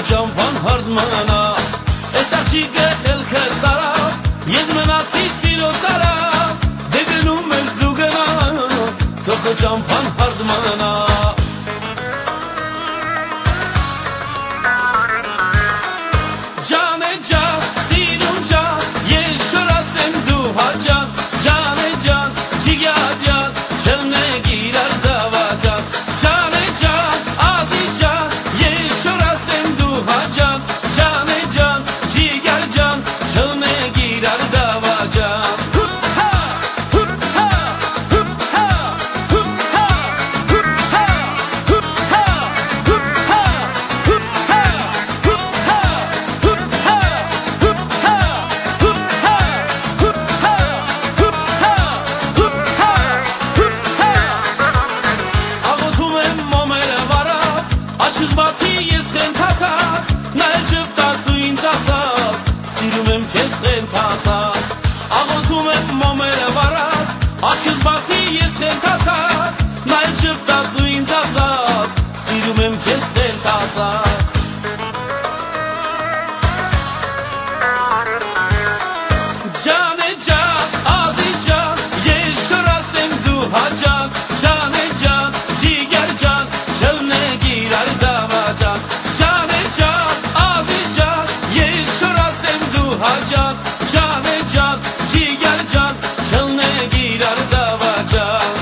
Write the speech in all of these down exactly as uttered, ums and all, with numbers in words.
ճամփան հardmana Այս աղջիկը խելքս տարավ Ես մնացի սիրո տարավ Դե գնում ես դու գնա Թող քո ճամփան hardmana Ջան է ջան, սիրուն ջան Ես շոր ասեմ դու հաջան Ջան է ջան, ջիգյա ջան Չլնե գիրար դավա ջան Ջան է ջան, ազիզ ջան Ես շոր ասեմ դու հաջան Ջան է ջան, ջիգյա ջան Չլնե գիրար դավա ջան Բացի ես խենթացած, նա էլ ժպտաց ու ինձ ասաց, սիրում եմ քեզ խենթացած, աղոթում եմ մոմերը վարած, աչքս բացի ես խենթացած, նա էլ ժպտաց ու ինձ ասաց, սիրում եմ քեզ խենթացած Ջան է ջան, ազիզ ջան, ես շոր ասեմ դու հաջան, ջան է ջան, ջիգեր ջան, չլնե գիրար Ջան է ջան, ազիզ ջան, ես շոր ասեմ դու հաջան Ջան է ջան, ջիգեր ջան, չլնե գիրար դավա ջան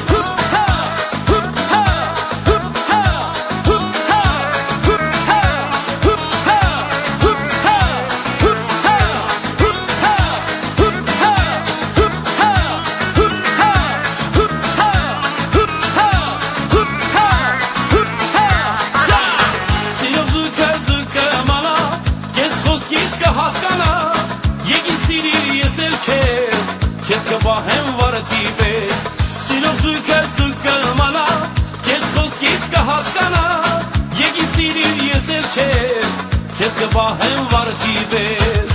Քեզ կպահեմ վարդի պես Սիրով զույգը զույգը մանա Քեզ խոսքից կհասկանա Եկի սիրիր ես էլ քեզ Քեզ կպահեմ վարդի պես